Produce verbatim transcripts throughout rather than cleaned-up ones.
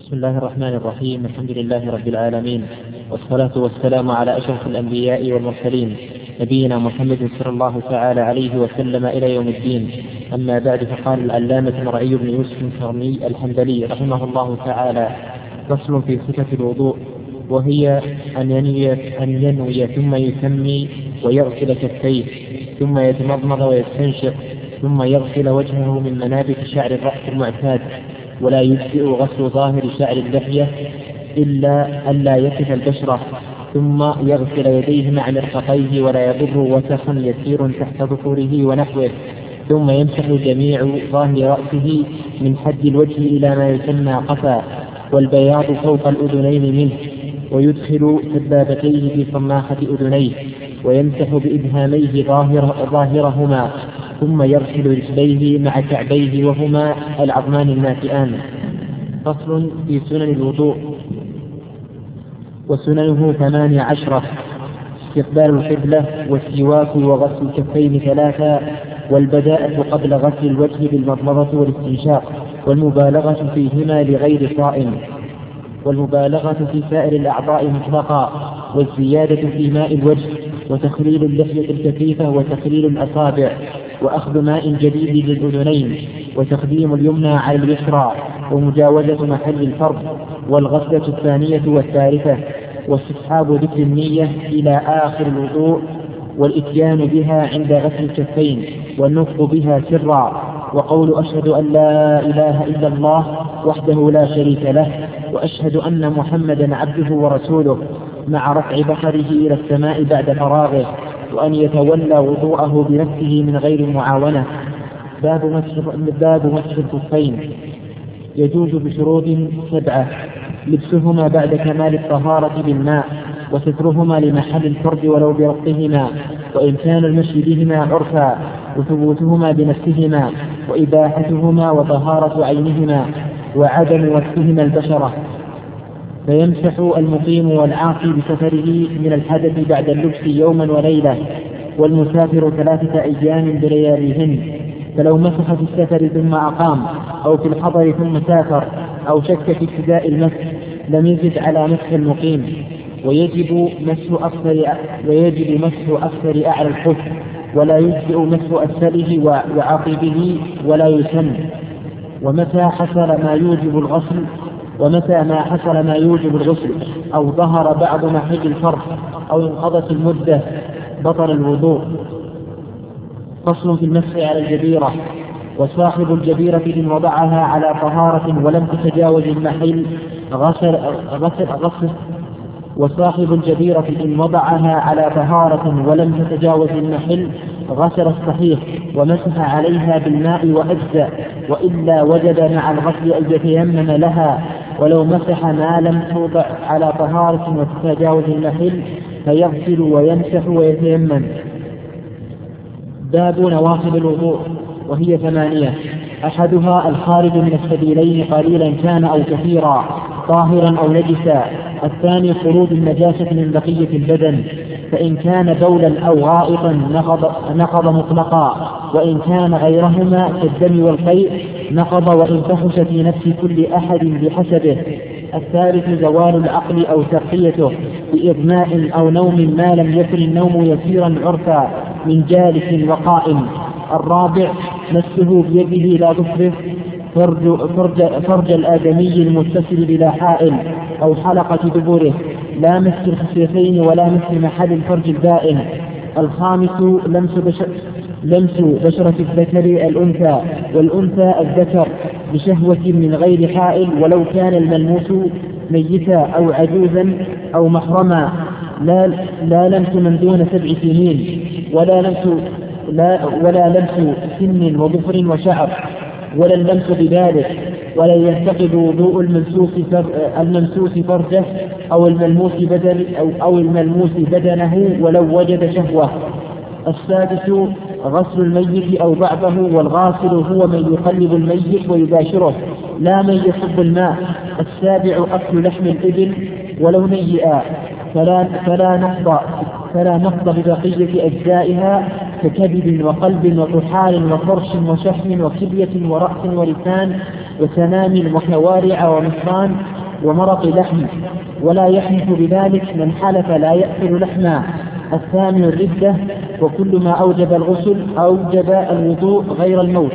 بسم الله الرحمن الرحيم. الحمد لله رب العالمين، والصلاة والسلام على أشرف الأنبياء والمرسلين نبينا محمد صلى الله تعالى عليه وسلم إلى يوم الدين. أما بعد، فقال العلامة مرعي بن يوسف القرني الحنبلي رحمه الله تعالى: فصل في صفة الوضوء، وهي أن ينوي, أن ينوي ثم يسمي ويغسل كفيه، ثم يتمضمض ويستنشق، ثم يغسل وجهه من منابت شعر الرأس المعتاد، ولا يجزئ غسل ظاهر شعر اللحية إلا ألا يكف البشرة، ثم يغسل يديه مع مرفقيه ولا يضر وسخ يسير تحت ظفره ونحوه، ثم يمسح جميع ظاهر رأسه من حد الوجه إلى ما يسمى قفا، والبياض فوق الأذنين منه، ويدخل سبابتيه في صماخة أذنيه، ويمسح بإبهاميه ظاهر ظاهرهما، ثم يغسل رجليه مع كعبيه وهما العظمان الناتئان. فصل في سنن الوضوء، وسننه ثمانية عشرة: استقبال القبلة، والسواك، وغسل الكفين ثلاثا، والبداءة قبل غسل الوجه بالمضمضة والاستنشاق، والمبالغة فيهما لغير صائم، والمبالغة في سائر الأعضاء مطلقا، والزيادة في ماء الوجه، وتخليل اللحية الكثيفة، وتخليل الأصابع، وأخذ ماء جديد للأذنين، وتقديم اليمنى على اليسرى، ومجاوزة محل الفرض، والغسلة الثانية والثالثة، واستصحاب ذكر النية إلى آخر الوضوء، والإتيان بها عند غسل الكفين، والنطق بها سرا، وقول أشهد أن لا إله إلا الله وحده لا شريك له، وأشهد أن محمدا عبده ورسوله، مع رفع بصره إلى السماء بعد فراغه، وأن يتولى وضوءه بنفسه من غير معاونة. باب مسح باب مسح الخفين. يجوز بشروط سبعة: لبسهما بعد كمال الطهارة بالماء، وسترهما لمحل الفرج ولو بربطهما، وإن كان المشي بهما عرفا، وثبوتهما بنفسهما، وإباحتهما وطهارة عينهما، وعدم وسهما البشرة. فيمسح المقيم والعاصي بسفره من الحدث بعد اللبس يوما وليلة، والمسافر ثلاثة أيام بلياليهن. فلو مسح في السفر ثم أقام، أو في الحضر ثم سافر، أو شك في ابتداء المسح، لم يزد على مسح المقيم. ويجب مسح أكثر ويجب مسح أكثر أعلى الخف، ولا يجزئ مسح أسفله وعقبه، ولا يسن. ومتى حصل ما يوجب الغسل ومتى ما حصل ما يوجب الغسل، أو ظهر بعض محل الفرض، أو انقضت المدة، بطل الوضوء. فصل في المسح على الجبيرة. وصاحب الجبيرة إن وضعها على طهارة ولم تتجاوز المحل غسل غسل غسل وصاحب الجبيرة إن وضعها على طهارة ولم تتجاوز المحل غسل الصحيح، ومسح عليها بالماء وأجزأ، وإلا وجد مع الغسل أن يتيمم لها. ولو مسح ما لم توضع على طهارة وتتجاوز المحل فيغسل ويمسح ويتيمم. باب نواقض الوضوء، وهي ثمانية: أحدها الخارج من السبيلين قليلا كان أو كثيرا، طاهرا أو نجسا. الثاني خروج النجاسة من بقية البدن، فإن كان بولا أو غائطا نقض, نقض مطلقا، وإن كان غيرهما كالدم والقيء نقض، وإن فحش في نفس كل أحد بحسبه. الثالث زوال العقل أو ترقيته بإغماء أو نوم ما لم يكن النوم يسيرا عرفا من جالس وقائم. الرابع مسه بيده لا ظفره، فرج, فرج, فرج الآدمي المتصل بلا حائل، أو حلقة دبره، لا مس الخصيتين ولا مس محل الفرج البائن. الخامس لمس, بشر لمس بشرة الذكر الأنثى والأنثى الذكر بشهوة من غير حائل، ولو كان الملموس ميتا أو عجوزا أو محرما، لا, لا لمس من دون سبع سنين، ولا لمس لا ولا لمس سن وظفر وشعر، ولا اللمس بذلك، ولا ينتقد وضوء الممسوس الممسوس فرجه أو الملموس بدن أو, أو الملموس بدنه ولو وجد شهوة. السادس غسل الميت أو بعضه، والغاسل هو من يقلب الميت ويباشره، لا من يصب الماء. السابع أكل لحم الإبل ولو نيئا، فلا, فلا نقض فلا نقض ببقية أجزائها ككبد وقلب وطحال وفرش وشحم وكلية ورأس ولسان وسنام وكوارع ومصران ومرق لحم، ولا يحنث بذلك من حلف لا يأكل لحما. الثامن الردة، وكل ما أوجب الغسل أوجب الوضوء غير الموت.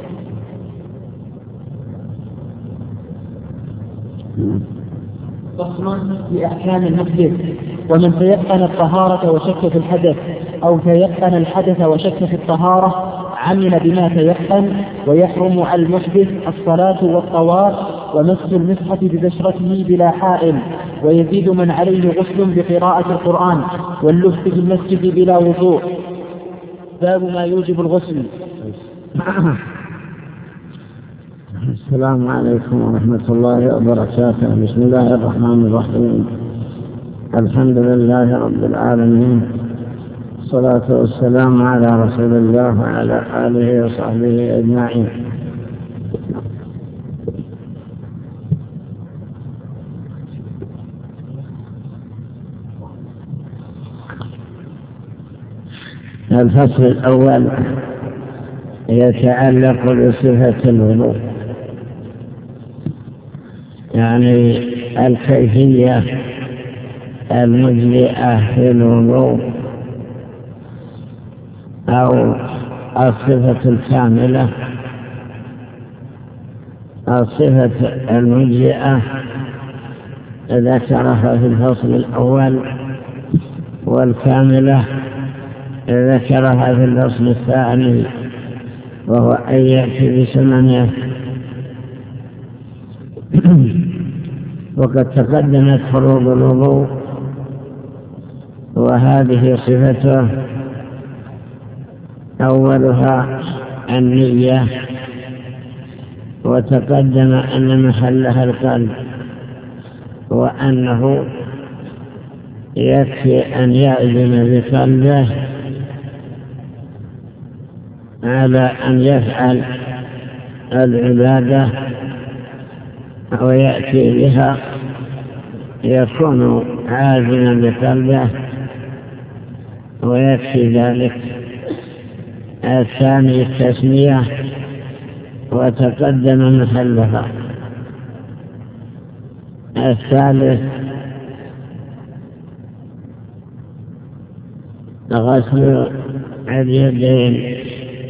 فصل في أحكام المحدث. ومن تيقن الطهارة وشك في الحدث أو تيقن الحدث وشك في الطهارة عمل بما تيقن، ويحرم على المحدث الصلاة والطواف ومس المصحف ببشرته بلا حائل، ويزيد من عليه غسل بقراءة القرآن واللبس في المسجد بلا وضوء. باب ما يوجب الغسل. السلام عليكم ورحمة الله وبركاته. بسم الله الرحمن الرحيم. الحمد لله رب العالمين، الصلاة والسلام على رسول الله وعلى آله وصحبه أجمعين. الفصل الأول يتعلق بصفة الوضوء، يعني الكيفية المجزئة في الوضوء أو الصفة الكاملة. الصفة المجزئة ذكرها في الفصل الأول، والكاملة ذكرها في الفصل الثاني، وهو أن يأتي بسننه. وقد تقدمت فروض الوضوء وهذه صفته. أولها النية، وتقدم أن محلها القلب، وأنه يكفي أن يعزم بقلبه على أن يفعل العبادة ويأتي بها، يكون عازما بقلبه ويكفي ذلك. الثاني التسمية، وتقدم محلها. الثالث غسل اليدين،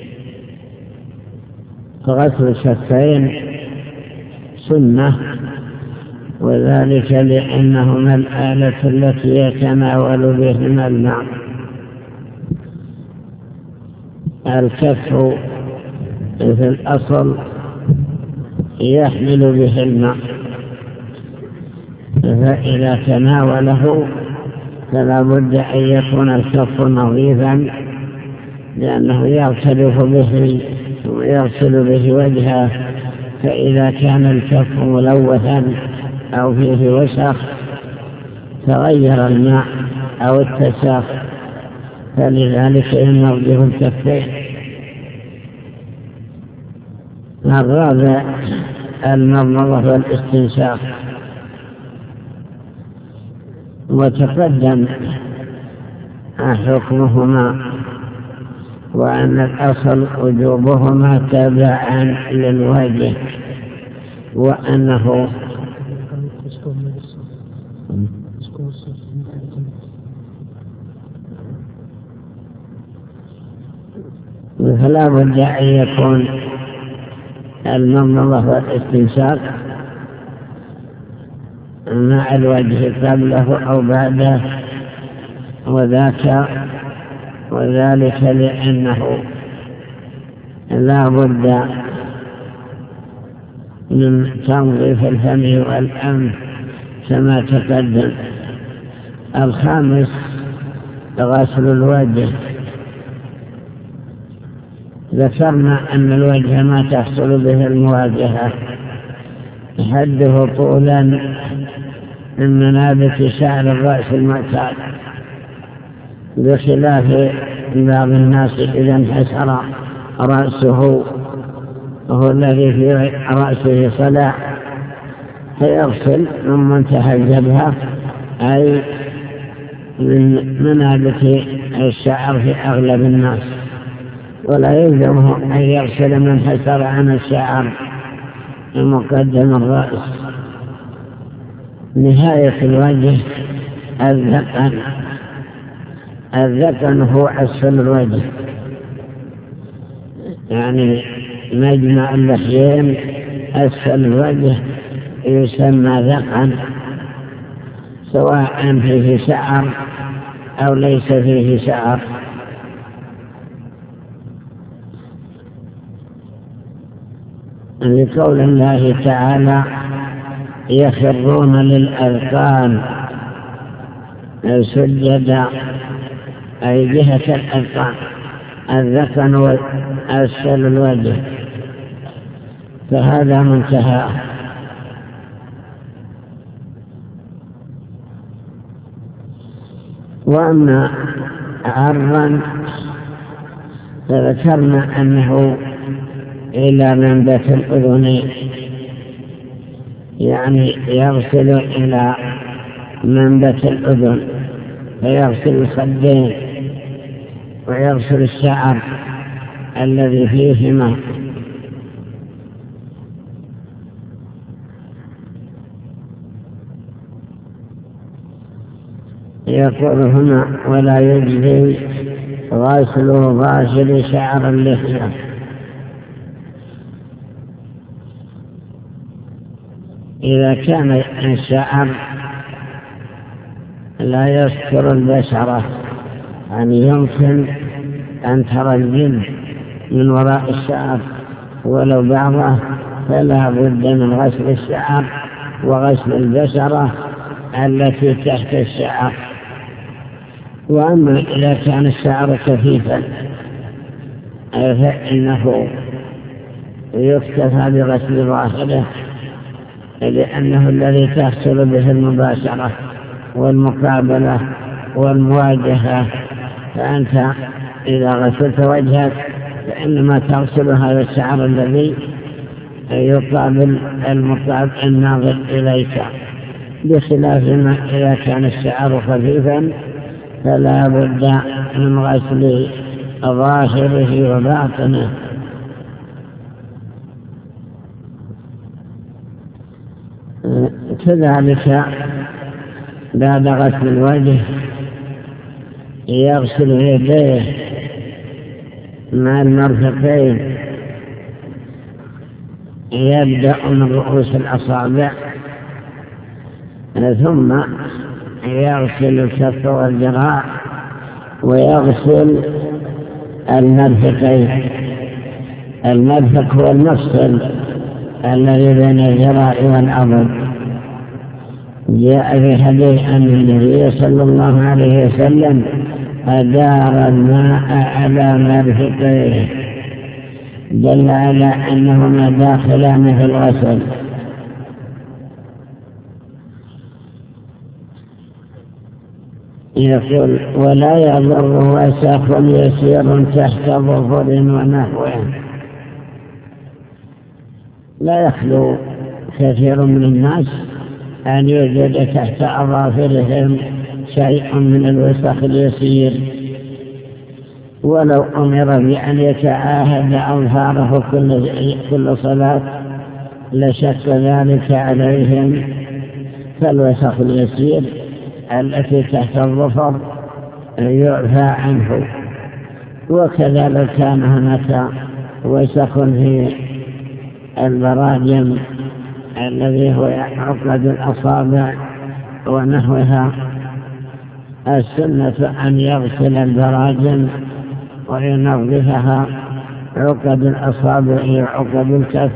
غسل الشفين سنة، وذلك لأنهما الآلة التي يتناول بهما الماء. الكف في الأصل يحمل به الماء، فإذا تناوله فلا بد أن يكون الكف نظيفا، لأنه يغترف به ويغسل به وجهه. فإذا كان الكف ملوثا أو فيه وسخ تغير الماء أو اتساخ، فلذلك ينظف الكفين. الرابع المضمضة والاستنشاق، وتقدم حكمهما، وأن الأصل وجوبهما تابعا للوجه، وأنه فلا بد أن يكون المضمضة والاستنشاق مع الوجه قبله أو بعده، وذاك وذلك لأنه لا بد من تنظيف الفم والأنف كما تقدم. الخامس غسل الوجه. ذكرنا أن الوجه ما تحصل به المواجهة، حده طولا من منابت شعر الرأس المعتاد، بخلاف بعض الناس إذا انحسر رأسه وهو الذي في رأسه صلع فيغسل من منتهى الجبهة، أي من منابت الشعر في أغلب الناس، ولا يلزمه أن يغسل من انحسر عن الشعر مقدم الرأس. نهاية الوجه الذقن. الذقن هو أسفل الوجه، يعني مجمع اللحيين أسفل الوجه يسمى ذقن، سواء فيه شعر أو ليس فيه شعر. لقول الله تعالى يخرون للأذقان سجدا، أي جهة الأذقان. الذقن أسفل الوجه، فهذا منتهى. وأما عرا فذكرنا أنه إلى منبت الأذنين، يعني يغسل إلى منبت الأذن، فيغسل الخدين ويغسل الشعر الذي فيهما. يقول هنا ولا يجزي غسل غاسل شعر اللحية، إذا كان الشعر لا يستر البشرة، يعني يمكن أن ترى الجلد من وراء الشعر ولو بعضه، فلا بد من غسل الشعر وغسل البشرة التي تحت الشعر. وأما إذا كان الشعر كثيفا فإنه يكتفى بغسل ظاهره، لأنه الذي تحصل به المباشرة والمقابلة والمواجهة. فأنت إذا غسلت وجهك فإنما تغسل هذا الشعر الذي يقابل المقابل الناظر إليك، بخلاف ما إذا كان الشعر خفيفا فلا بد من غسل ظاهره وباطنه. كذلك بعد غسل الوجه يغسل يديه مع المرفقين، يبدأ من رؤوس الأصابع ثم يغسل الكف والذراع ويغسل المرفقين. المرفق هو المفصل الذي بين الذراع والعضد. جاء في حديث أن النبي صلى الله عليه وسلم أدار الماء على مرفقيه، دل على أنهما داخلان في الغسل. يقول ولا يضر وساخ يسير تحت ظفر ونحوه. لا يخلو كثير من الناس أن يوجد تحت أظافرهم شيء من الوسخ اليسير، ولو أمر بأن يتعاهد أظهاره كل, كل صلاة لشك ذلك عليهم. فالوسخ اليسير التي تحت الظفر يعفى عنه. وكذا لو كان هناك وسخ في البراجم الذي هو عقد الأصابع ونحوها، السنة أن يغسل البراجم وينظفها، عقد الأصابع وعقد الكف.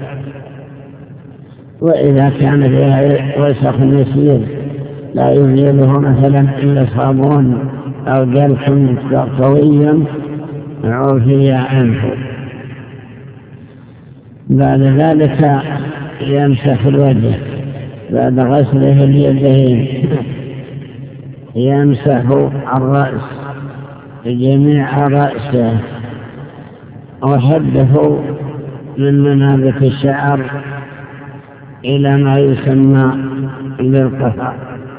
وإذا كان فيها وسخ يسير لا يزيله مثلا إلا صابون أو دلك قوي عفي عنه. بعد ذلك يمسح الوجه بعد غسله اليدين، يمسح الرأس جميع رأسه وحده من منابت الشعر إلى ما يسمى بالقفا،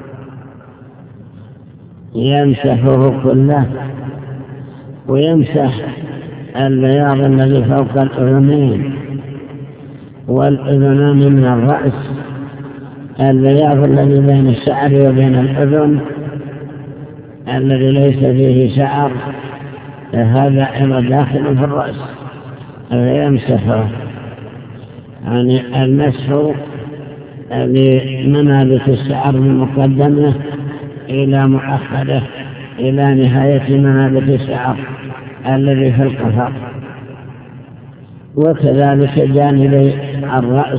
يمسحه كله. ويمسح البياض الذي فوق الأذنين والأذنان من الرأس البياض الذي بين الشعر وبين الأذن الذي ليس فيه شعر هذا أيضا داخل في الرأس فيمسحه. يعني المسح لمنابت الشعر من مقدمه إلى مؤخره إلى نهاية منابت الشعر الذي في القفا، وكذلك جانبي الرأس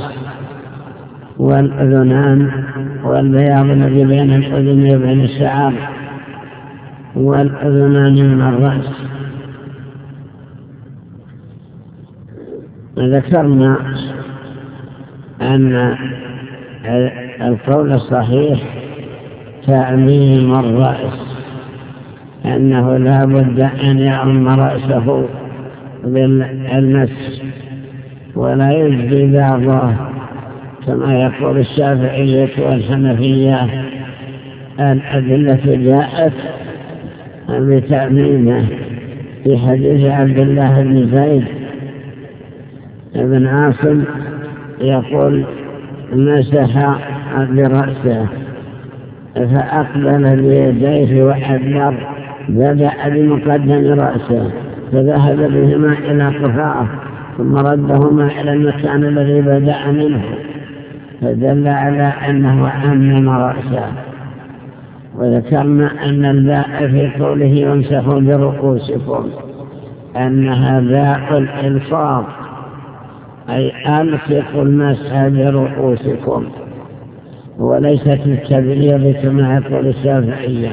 والأذنان والبياض الذي بين الأذن وبين الشعر والأذنان من الرأس. ذكرنا أن القول الصحيح تعميم الرأس، أنه لا بد أن يعم رأسه بالمس ولا يجزي بعضه كما يقول الشافعية والحنفية. الأدلة جاءت بتعميمه في حديث عبد الله بن زيد بن عاصم يقول مسح برأسه فأقبل بيديه وحذر، بدأ بمقدم رأسه فذهب بهما إلى قفاه ثم ردهما إلى المكان الذي بدأ منه، فدل على أنه عمم رأسه. وذكرنا أن الباء في قوله وامسحوا برؤوسكم أنها باء الإلصاق، أي ألصقوا المسح برؤوسكم، وليست التبليغ كما يقول الشافعية.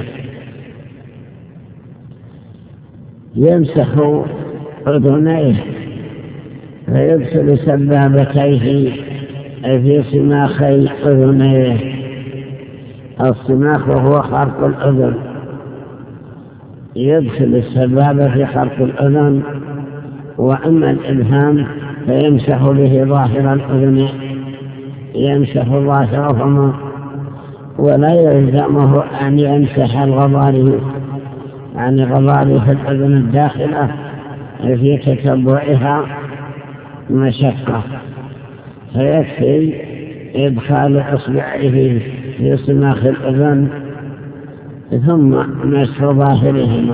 يمسح أذنيه فيدخل سبابتيه في سماخي أذنيه. السماخ وهو خرق الأذن، يدخل السبابة في خرق الأذن. وأما الإبهام فيمسح به ظاهر الأذن، يمسح ظاهرهما ولا يلزمه أن يمسح الغضاري عن غضاري في الأذن الداخلة في تتبعها مشقة، فيكفي إدخال إصبعه في سماخ الأذن ثم مسح ظاهرهما.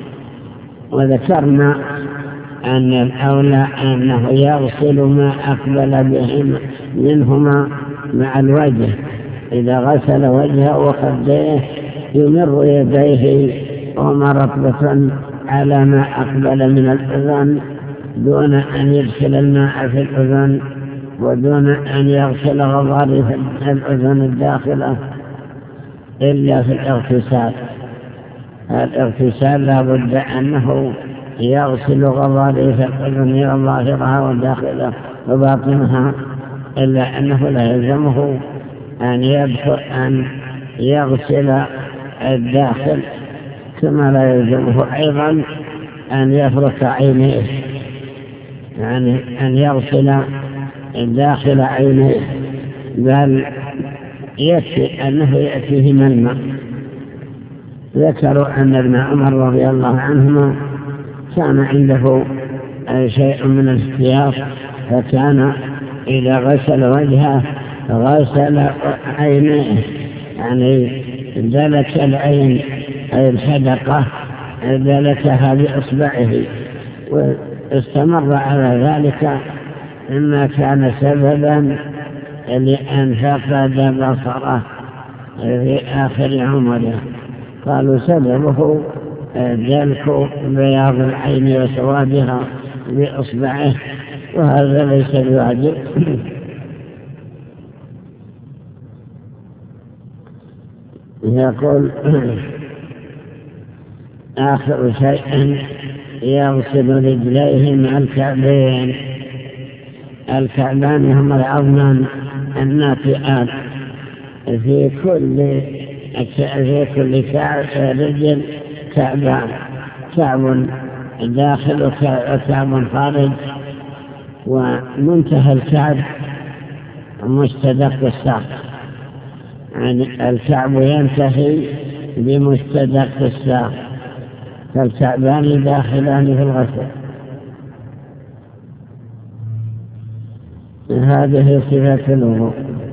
وذكرنا أن الأولى أنه يغسل ما أقبل بهما منهما مع الوجه، إذا غسل وجهه وخديه يمر يديه وما رطبة على ما أقبل من الأذن دون أن يدخل الماء في الأذن ودون أن يغسل غضاري في الأذن الداخلة إلا في الاغتسال. الاغتسال لا بد أنه يغسل غضاري في الأذن وظاهرها وداخلها وباطنها، إلا أنه لا يلزمه أن يدخل أن يغسل الداخل، كما لا يلزمه أيضا أن يفرك عينيه، يعني أن يغسل داخل عينيه، بل يكفي أنه يأتيه من الماء. ذكروا أن ابن عمر رضي الله عنهما كان عنده شيء من الاحتياط، فكان إذا غسل وجهه غسل عينيه، يعني دلك العين أي الحدقة دلكها بإصبعه، واستمر على ذلك إما كان سببا لأن فقد بصره في آخر عمره. قالوا سببه دلك بياض العين وسوادها بإصبعه، وهذا ليس بواجب. يقول آخر شيء يغسل رجليه مع الكعبين. الكعبان هم العظمان الناتئات في كل في كل كعب رجل كعبان، كعب داخل وكعب خارج، ومنتهى الكعب مستدق الساق، يعني الكعب ينتهي بمستدق الساق، فالكعبان داخلان في الغسل. هذه صفة الوضوء.